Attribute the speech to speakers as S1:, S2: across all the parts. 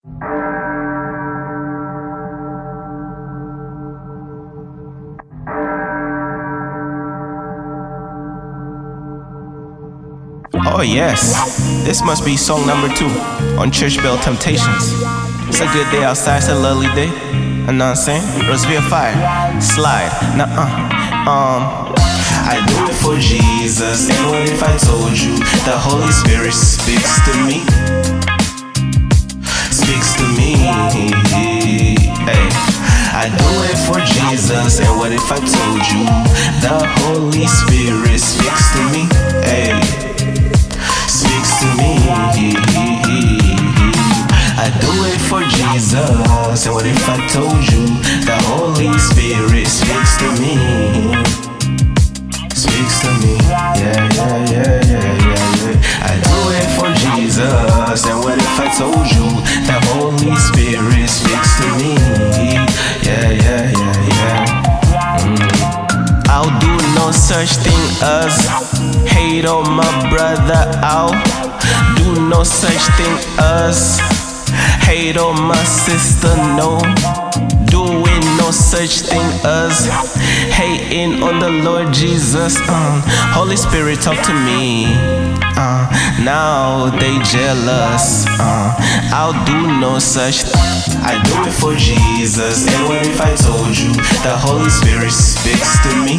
S1: Oh yes, this must be song number 2 on Church Bell Temptations. It's a good day outside, it's a lovely day. You know what I'm saying? Rosevere Fire, slide,
S2: I do it for Jesus, and what if I told you the Holy Spirit speaks to me? Speaks to me, hey. I do it for Jesus, and what if I told you the Holy Spirit speaks to me? Hey, speaks to me. I do it for Jesus, and what if I told you the Holy Spirit speaks to me? Speaks to me, yeah. I do it for Jesus, and what if I told you the Holy Spirit speaks to me? Yeah.
S1: I'll do no such thing as hate on my brother. I'll do no such thing as hate on my sister. No, doing no such thing as hating on the Lord Jesus. Holy Spirit, talk to me. Now they jealous. I'll do no such.
S2: I do it for Jesus, and what if I told you the Holy Spirit speaks to me?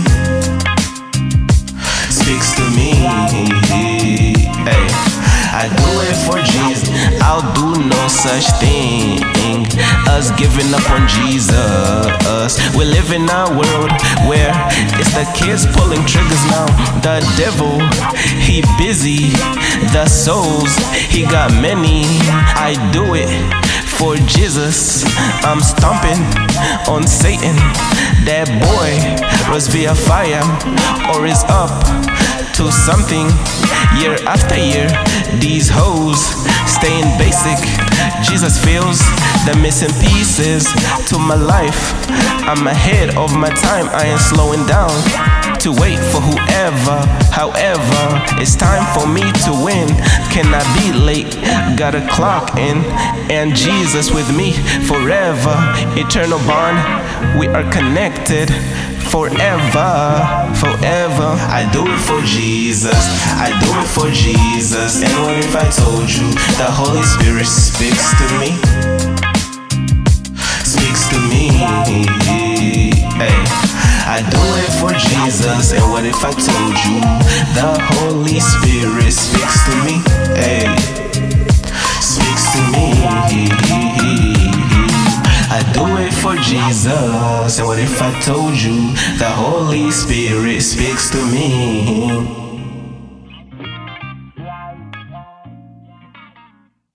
S2: Speaks to me, hey. I do it for Jesus.
S1: I'll do no such thing as giving up on Jesus. We live in a world where it's the kids pulling triggers now. The devil, he busy. The souls, he got many. I do it for Jesus. I'm stomping on Satan. That boy was via fire or is up to something. Year after year, these hoes staying basic. Jesus feels the missing pieces to my life. I'm ahead of my time, I ain't slowing down to wait for whoever. However, it's time for me to win. Can I be late? Gotta clock in, and Jesus with me forever. Eternal bond, we are connected forever.
S2: I do it for Jesus, I do it for Jesus, and what if I told you the Holy Spirit speaks to me? Speaks to me, hey. I do it for Jesus, and what if I told you the Holy Spirit speaks to me? Hey, speaks to me. I do it for Jesus, and what if I told you the Holy Spirit speaks to me?